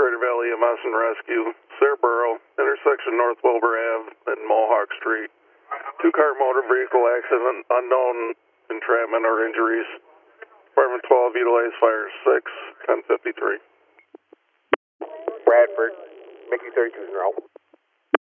Crater Valley EMS and Rescue, Cerbero, intersection North Wilbur Ave and Mohawk Street. Two-car motor vehicle accident, unknown entrapment or injuries. Department 12, utilize fire 6, 1053. Bradford, Mickey 32's route.